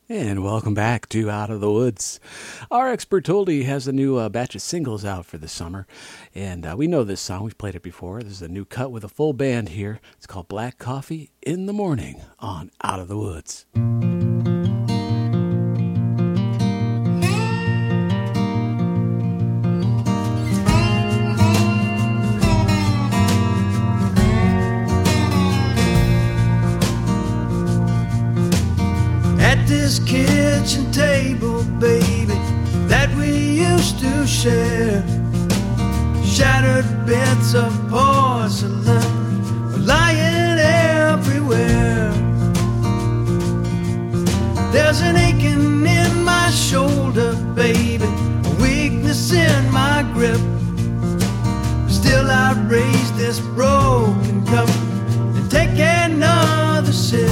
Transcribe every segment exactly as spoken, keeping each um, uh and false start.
And welcome back to Out of the Woods. Our expert told he has a new uh, batch of singles out for the summer. And uh, we know this song. We've played it before. This is a new cut with a full band here. It's called Black Coffee in the Morning on Out of the Woods. This kitchen table, baby, that we used to share. Shattered bits of porcelain were lying everywhere. There's an aching in my shoulder, baby, a weakness in my grip. Still I'd raise this broken cup and take another sip.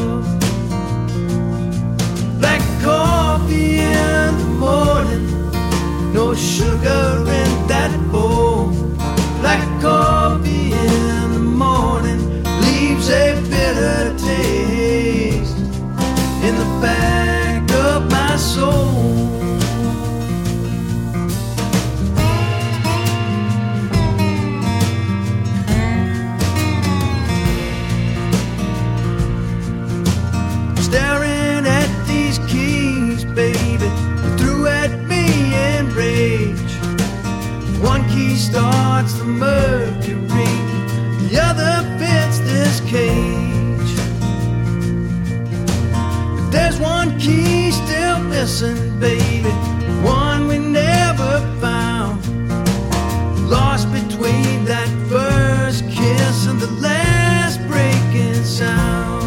Black coffee in the morning, no sugar in that bowl. Black coffee in the morning leaves a bitter taste in the back of my soul. Staring at these keys, baby, you threw at me in rage. One key starts the Mercury, the other fits this cage. But there's one key still missing, baby, one we never found. Lost between that first kiss and the last breaking sound.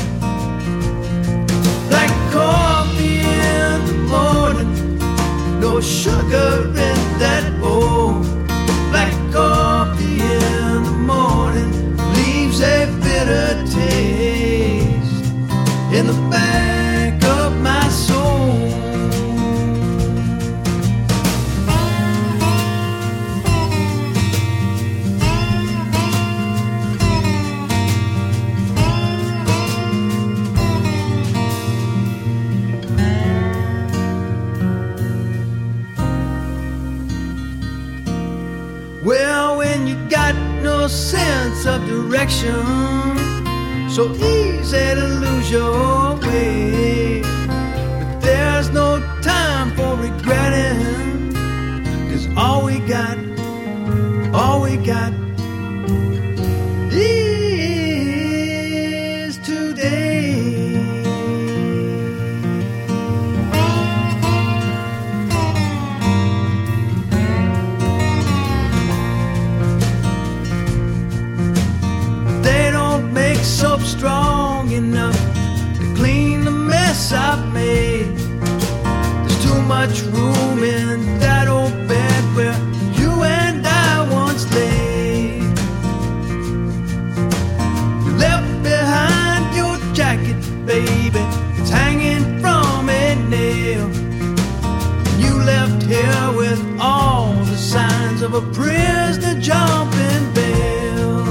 Black coffee in the morning, no sugar in that bowl. Black coffee in the morning leaves a bitter taste in the back of my soul. Well, when you got no sense of direction, so easy to lose your way. But there's no time for regretting, 'cause all we got, all we got is today. Soap strong enough to clean the mess I've made. There's too much room in that old bed where you and I once lay. You left behind your jacket, baby, it's hanging from a nail. You left here with all the signs of a prisoner jumping bail.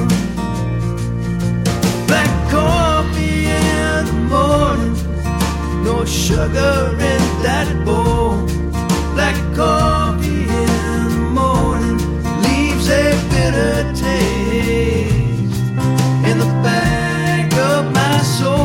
Black coffee in the morning, no sugar in that bowl. Black coffee in the morning leaves a bitter taste in the back of my soul.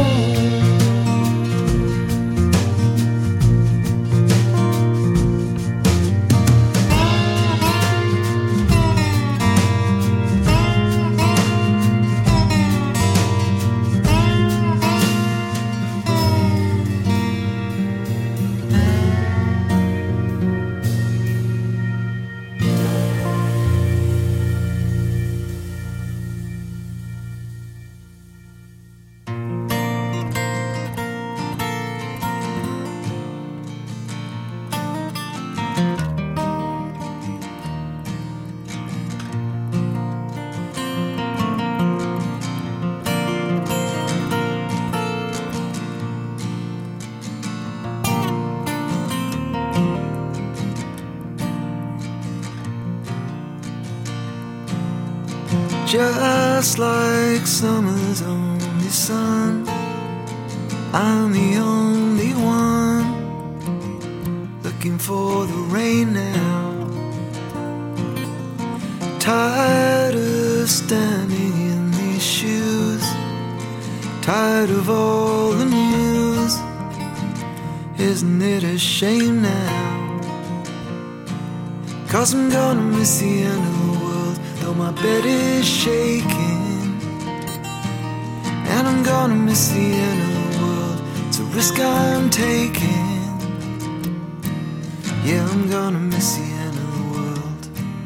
Just like summer's only sun, I'm the only one time for the rain now. Tired of standing in these shoes, tired of all the news. Isn't it a shame now? 'Cause I'm gonna miss the end of the world, though my bed is shaking. And I'm gonna miss the end of the world, it's a risk I'm taking. Yeah, I'm gonna miss the end of the world.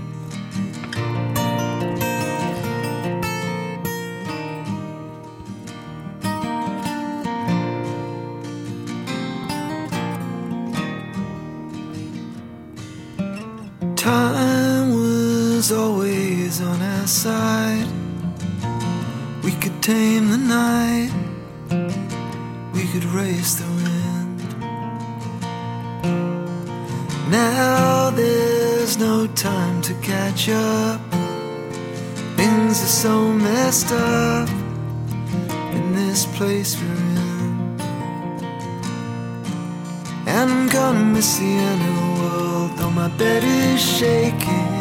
Time was always on our side. We could tame the night, we could race the wind. Now there's no time to catch up. Things are so messed up in this place we're in. And I'm gonna miss the end of the world, though my bed is shaking.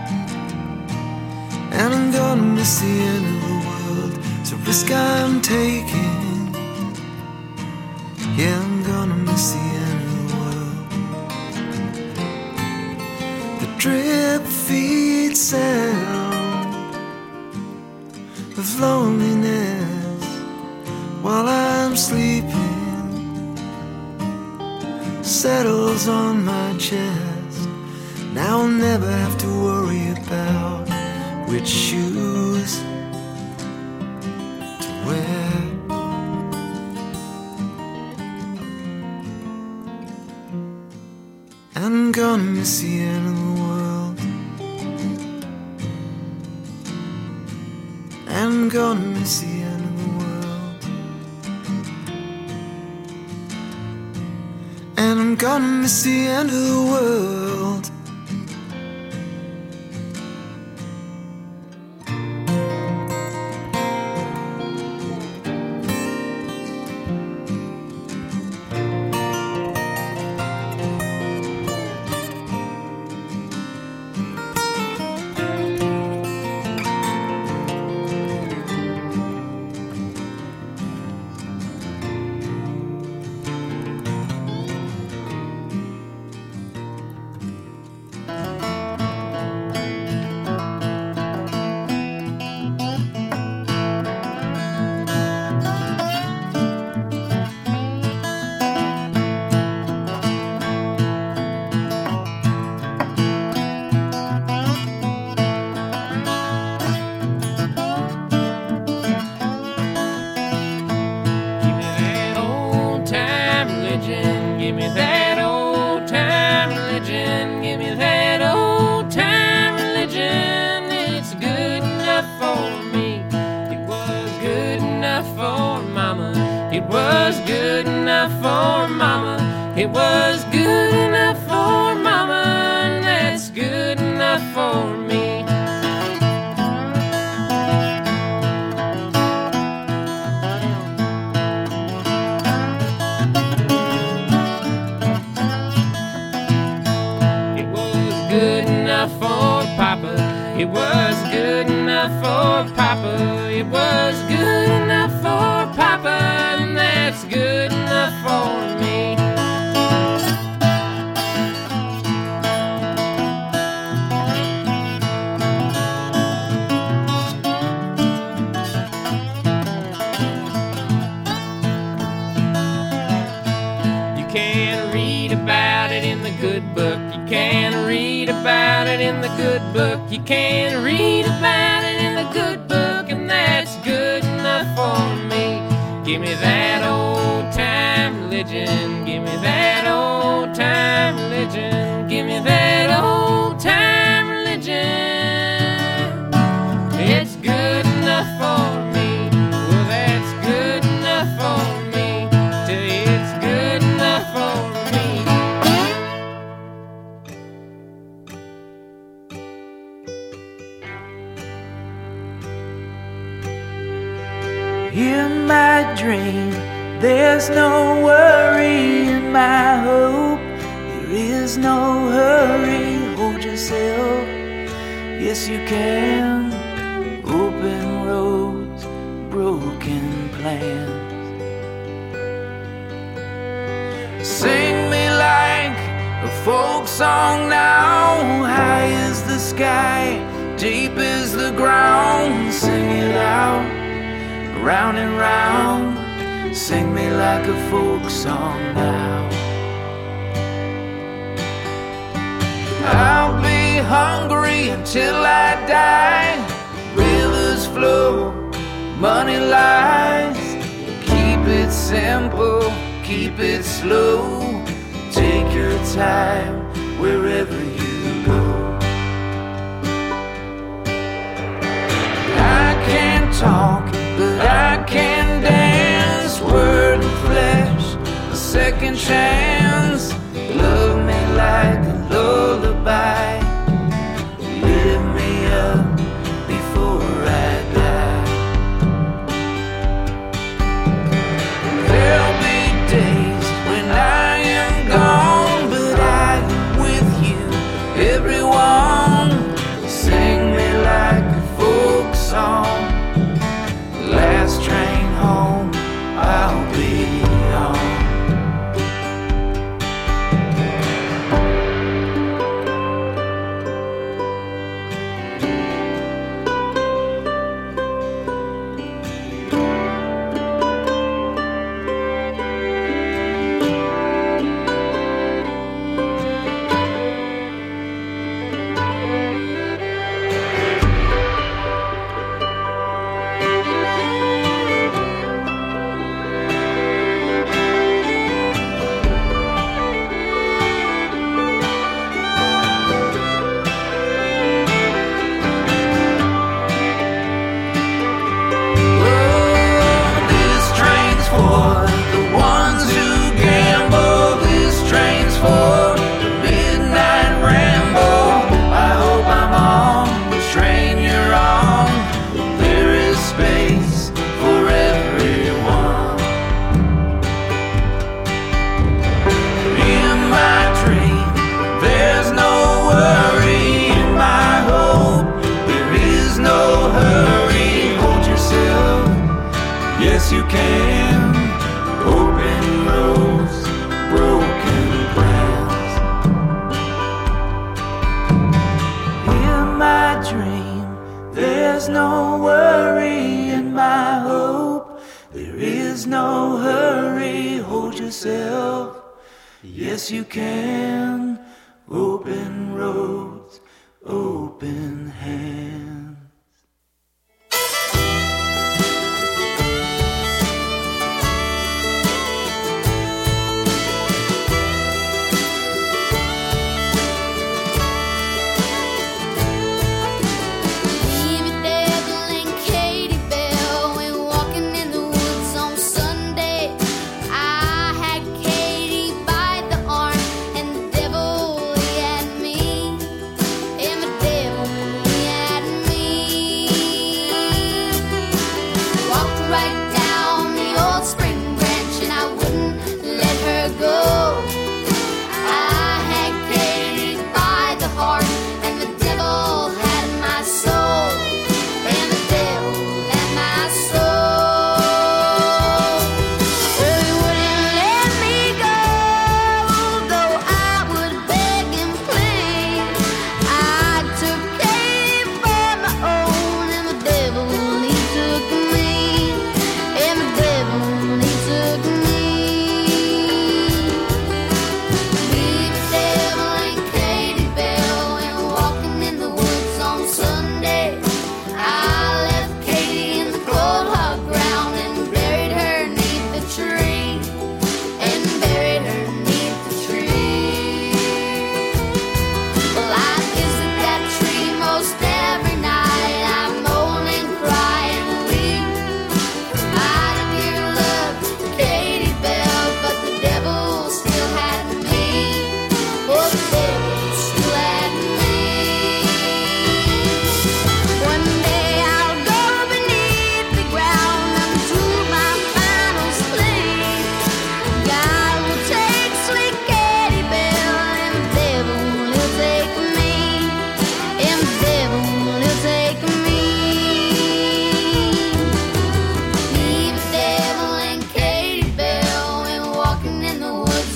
And I'm gonna miss the end of the world, it's a risk I'm taking. Yeah, I'm gonna miss the end of the world. The drip feed sound of loneliness while I'm sleeping settles on my chest. Now I'll never have to worry about which shoes to wear. And I'm gonna miss the end of the world. And I'm gonna miss the end of the world. And I'm gonna miss the end of the world. Give me that old time religion. Give me that old time religion. It's good enough for me. It was good enough for mama. It was good enough for mama. It was good enough for mama. And that's good enough for me. Good enough for Papa. It was good enough for Papa. It was good enough for Papa, and that's good enough for me. You can read about it in the good book. You can read about it in the good book. You can read about it in the good book, and that's good enough for me. Give me that old time religion. Give me that old time religion. Give me that old time religion. It's good enough for me. Well, that's good enough for me. Till it's good enough for me. In my dream, there's no worry. In my hope, there is is no hurry, hold yourself. Yes, you can. Open roads, broken plans. Sing me like a folk song now. High is the sky, deep is the ground. Sing it out, round and round. Sing me like a folk song now. I'll be hungry until I die. Rivers flow, money lies. Keep it simple, keep it slow. Take your time wherever you go. I can't talk, but I can dance. Word and flesh, a second chance. Love me like a lullaby. Lift me up before I die. There'll be days when I am gone, but I am with you, everyone. Sing me like a folk song. Last train home, I'll be on. You can. Open roads, broken plans. In my dream, there's no worry. In my hope, there is no hurry. Hold yourself, yes you can. Open roads, open hands. And the devil, he had me.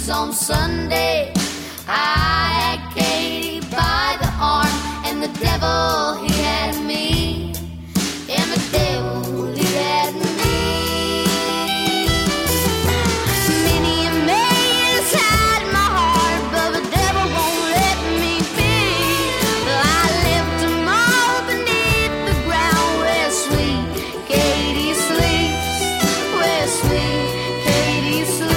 Streets on Sunday. I had Katie by the arm, and the devil, he had me, and the devil, he had me. Many a man inside my heart, but the devil won't let me be. I left them all beneath the ground where sweet Katie sleeps, where sweet Katie sleeps.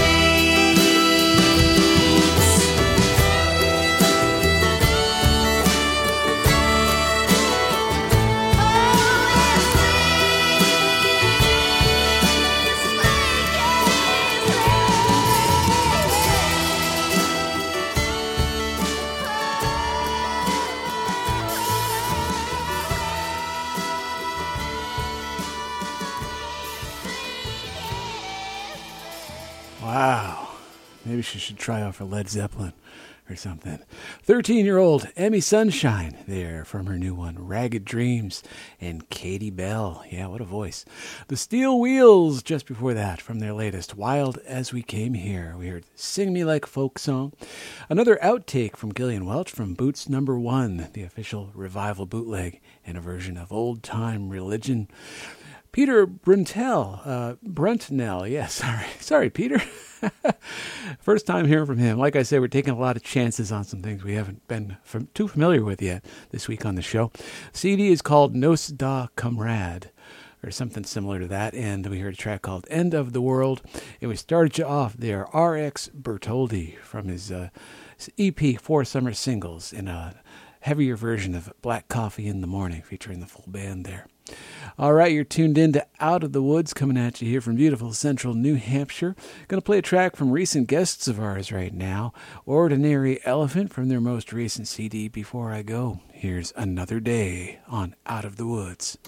Wow. Maybe she should try out for Led Zeppelin or something. thirteen-year-old Emmy Sunshine there from her new one, Ragged Dreams, and Katie Bell. Yeah, what a voice. The Steel Wheels just before that from their latest, Wild As We Came Here. We heard Sing Me Like a Folk Song. Another outtake from Gillian Welch from Boots Number One, the official revival bootleg, and a version of Old Time Religion. Peter Bruntel, uh, Bruntnell, yes, sorry, sorry, Peter. First time hearing from him. Like I said, we're taking a lot of chances on some things we haven't been from, too familiar with yet this week on the show. C D is called Nos Da Comrade, or something similar to that, and we heard a track called End of the World, and we started you off there, R X Bertoldi, from his, uh, his E P, Four Summer Singles, in a heavier version of Black Coffee in the Morning, featuring the full band there. All right, you're tuned in to Out of the Woods, coming at you here from beautiful central New Hampshire. Going to play a track from recent guests of ours right now, Ordinary Elephant from their most recent C D, Before I Go. Here's Another Day on Out of the Woods.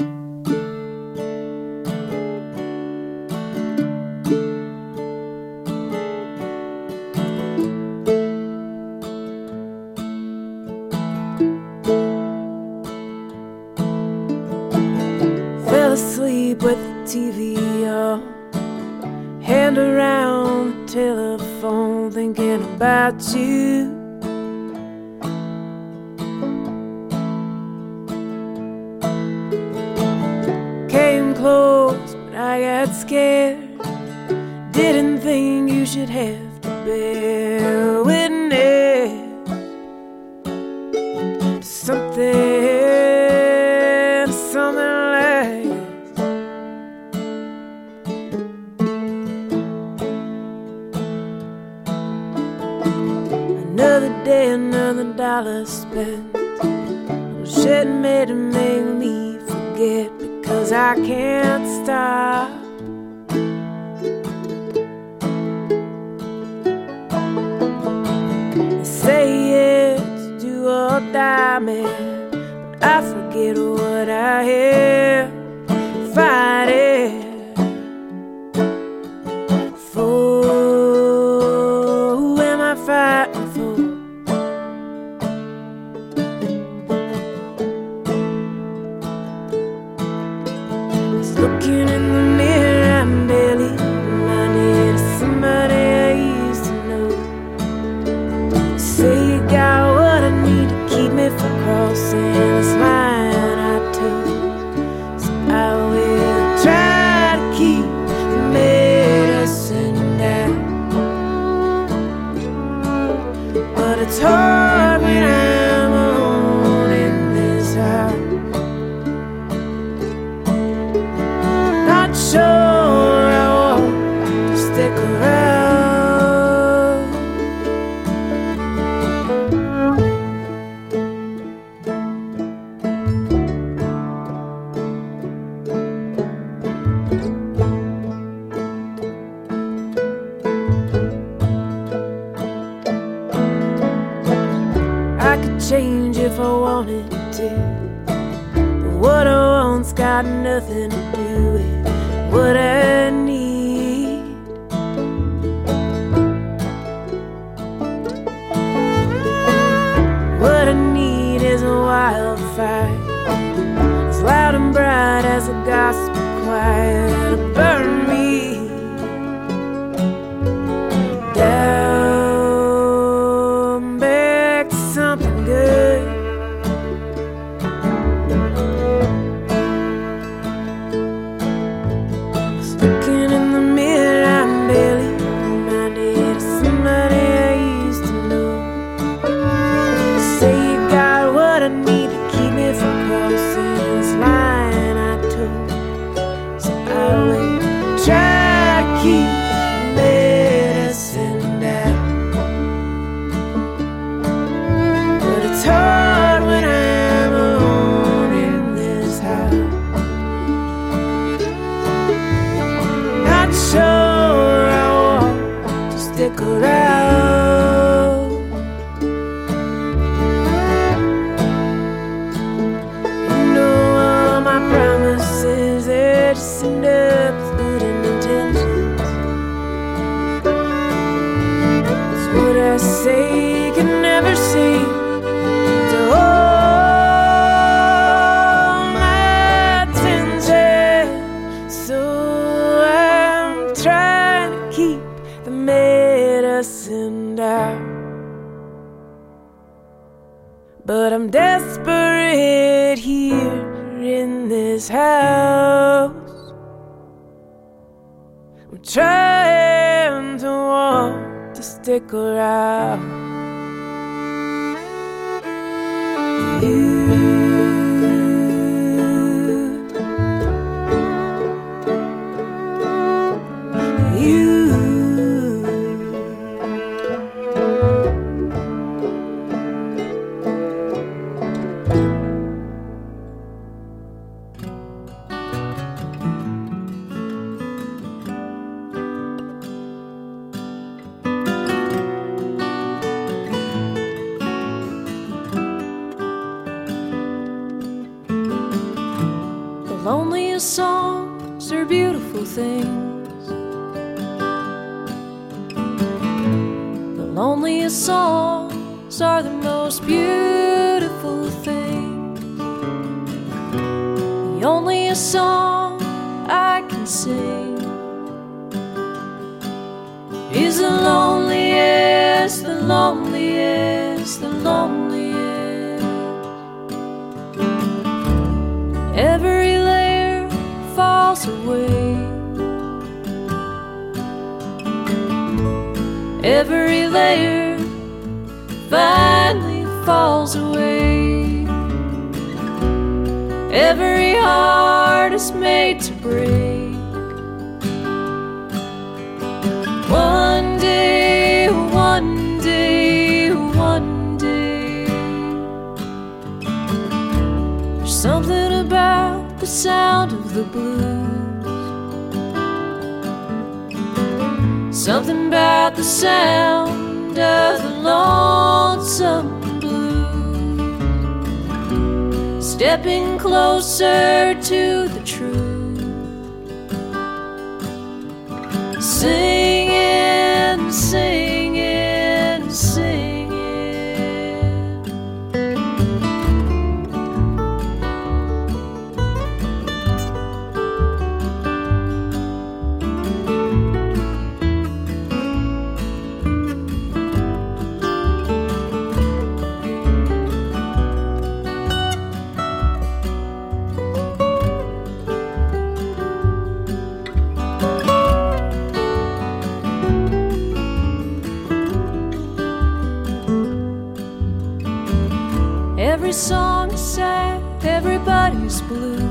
Asleep with the T V on, hand around the telephone, thinking about you. Came close, but I got scared. Didn't think you should have to bear witness to something, something like another day, another dollar spent. Shit made to make me forget, because I can't stop. They say it's do or die, man, but I forget what I hear. Fighting for, who am I fighting for? Just looking in the mirror, I'm barely reminded of somebody I used to know. You say you got what I need to keep me from crossing this line I took, so I will try to keep the medicine down. But it's hard when I'm alone in this house. Not sure I want to stick around. I could change if I wanted to, but what I want's got nothing to do with what I need. What I need is a wildfire, as loud and bright as a gospel choir, to burn me down. say you can never seem to hold my attention, so I'm trying to keep the medicine down. But I'm desperate here in this house. I'm trying to want to stick around. You, you. Loneliest songs are beautiful things. The loneliest songs are the most beautiful things. The onlyest song I can sing is the loneliest, the loneliest, the loneliest. Every falls away. Every layer finally falls away. Every heart is made to break. One day, one day, one day. There's something about the sound of the blues, something about the sound of the lonesome blues, stepping closer to the truth, singing, singing, singing. Every song is sad, everybody's blue.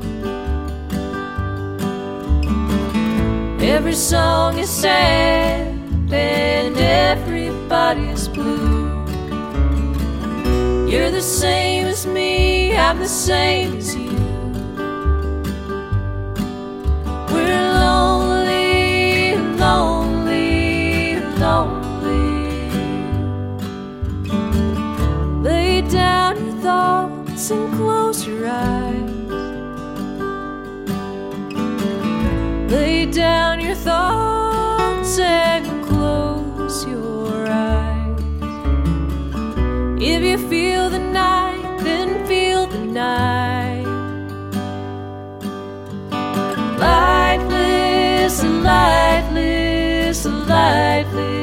Every song is sad and everybody's blue. You're the same as me, I'm the same as you. We're lonely, lonely, lonely. Lay down your thoughts and close your eyes. Lay down your thoughts and close your eyes. If you feel the night, then feel the night. Lifeless, lifeless, lifeless.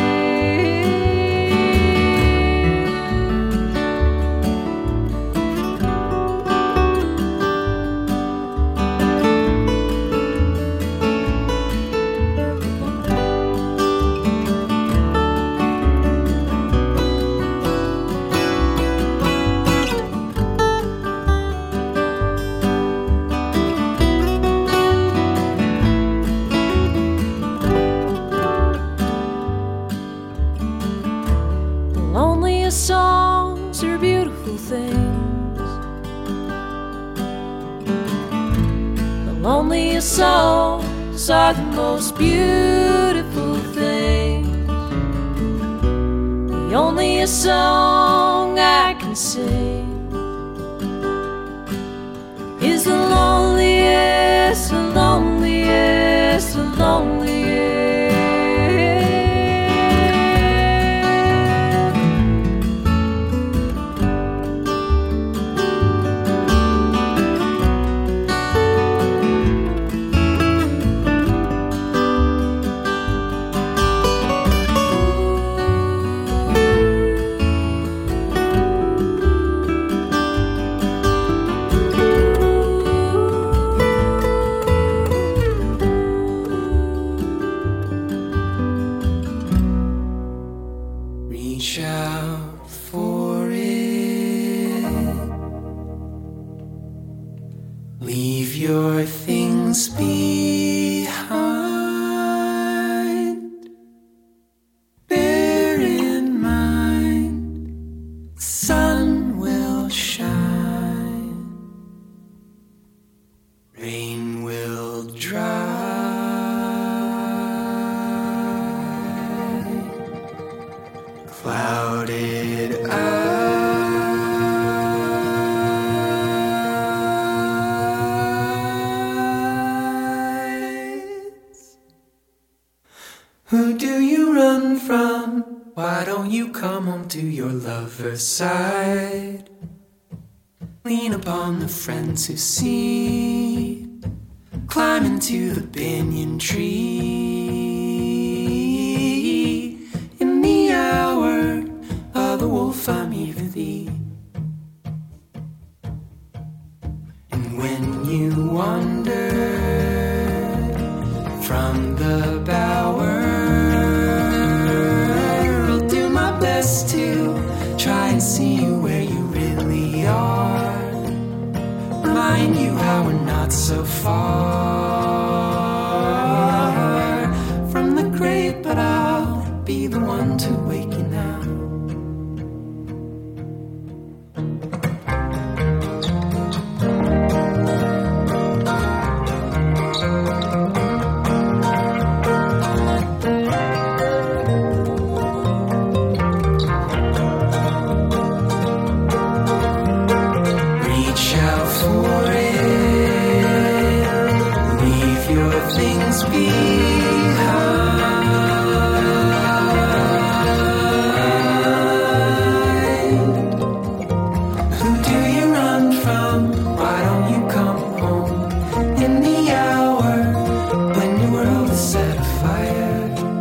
Songs are beautiful things. The loneliest songs are the most beautiful things. The onlyest song I can sing is the loneliest, the loneliest, the loneliest. Reach out for it. Leave your things behind. Bear in mind, the sun will shine, rain will dry. Clouded eyes. Who do you run from? Why don't you come home to your lover's side? Lean upon the friends who see. Climb into the banyan tree. In the hour of the wolf I meet with thee. And when you wander from the bower, I'll do my best to try and see you where you really are. Remind you how we're not so far from the grave, but I'll be the one to wake you now. Reach out for it. Leave your things behind. Who do you run from? Why don't you come home in the hour when your world is set afire?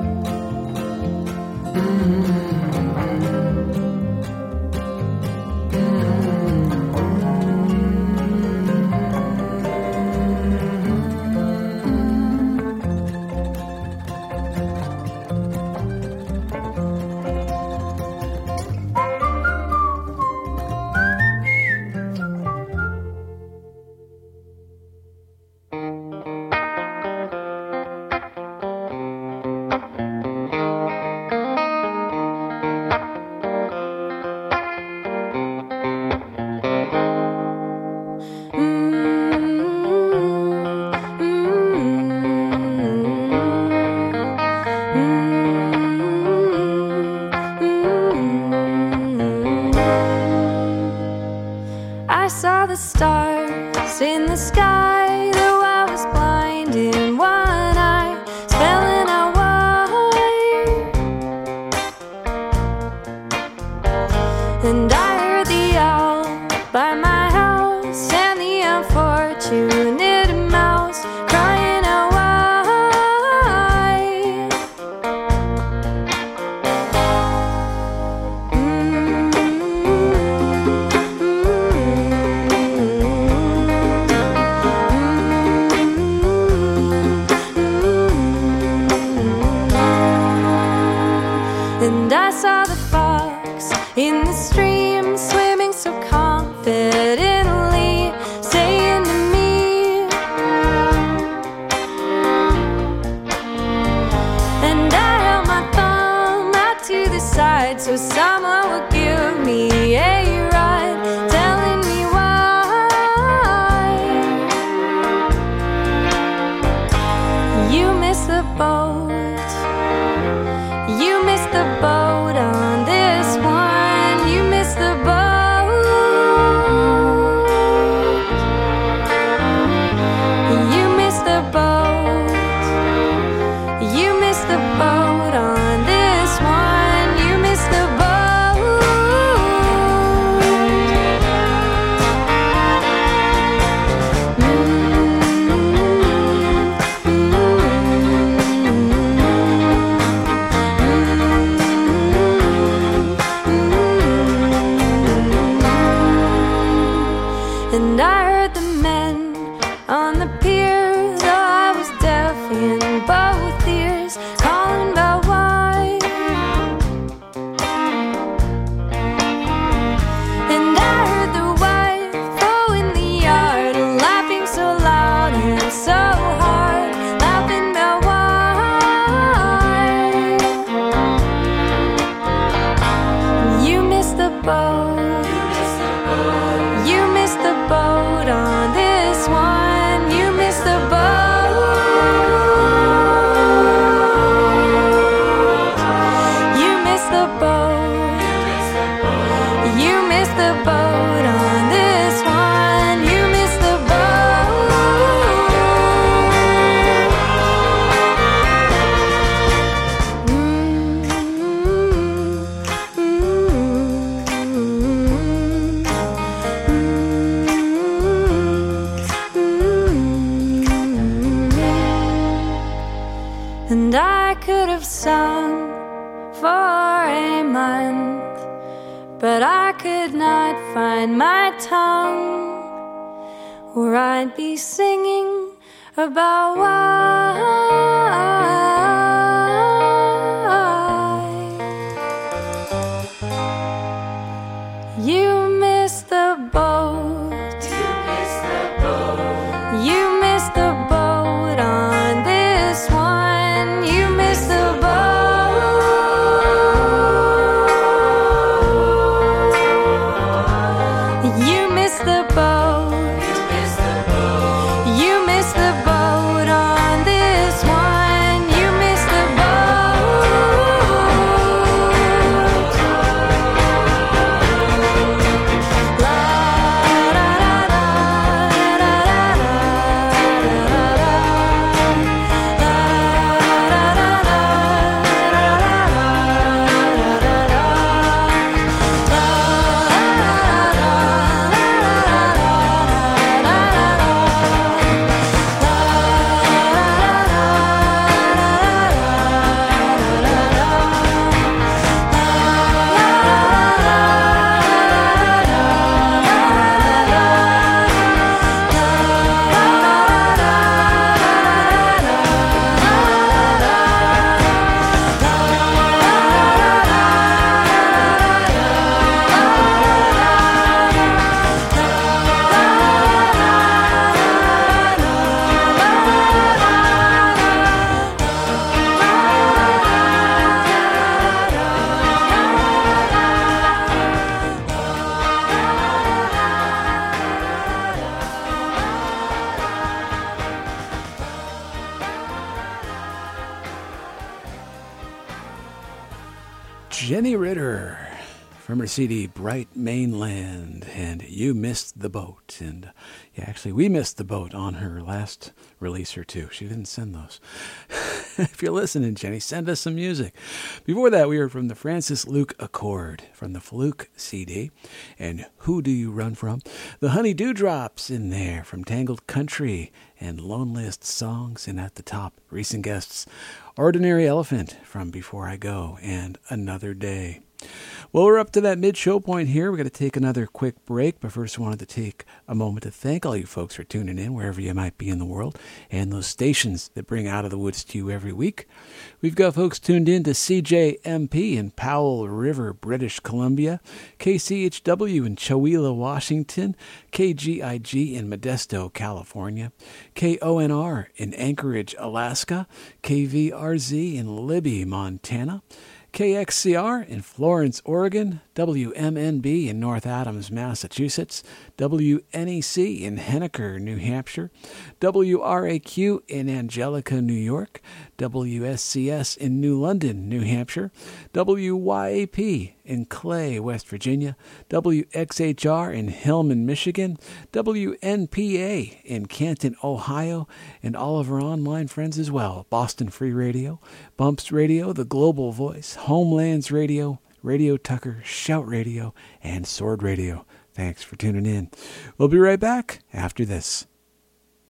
I saw the stars in the sky, though I was blind in one eye, spelling out why. And I heard the owl by my house and the unfortunate mouse crying out why. And I saw the fox in the stream, swimming so confidently, saying to me, and I held my thumb out to the side so someone would give me a ride, telling me why. You missed the boat. You missed the boat on this one. You missed the boat. You missed the boat. You missed the boat on this one. You missed the boat. boat. You missed the boat on this one. You missed the boat. You missed the boat. You missed the boat on this one. You missed the And I could have sung for a month, but I could not find my tongue, or I'd be singing about why you missed the boat. You missed the boat. You missed the boat on this one. You missed the boat. You missed the boat. You missed the boat on this one. You missed the boat. La da da da da da da Jenny Ritter from her C D Bright Mainland, and You Missed the Boat. And yeah, actually, we missed the boat on her last release or two. She didn't send those. If you're listening, Jenny, send us some music. Before that, we heard from the Francis Luke Accord from the Fluke C D. And Who Do You Run From? The Honey Dewdrops in there from Tangled Country and Loneliest Songs. And at the top, recent guests, Ordinary Elephant from Before I Go and Another Day. Well, we're up to that mid-show point here. We're going to take another quick break, but first I wanted to take a moment to thank all you folks for tuning in, wherever you might be in the world, and those stations that bring Out of the Woods to you every week. We've got folks tuned in to C J M P in Powell River, British Columbia, K C H W in Chewelah, Washington, K G I G in Modesto, California, K O N R in Anchorage, Alaska, K V R Z in Libby, Montana, K X C R in Florence, Oregon, W M N B in North Adams, Massachusetts, W N E C in Henniker, New Hampshire, W R A Q in Angelica, New York, W S C S in New London, New Hampshire, W Y A P in Clay, West Virginia, W X H R in Hillman, Michigan, W N P A in Canton, Ohio, and all of our online friends as well. Boston Free Radio, Bumps Radio, The Global Voice, Homelands Radio, Radio Tucker, Shout Radio, and Sword Radio. Thanks for tuning in. We'll be right back after this.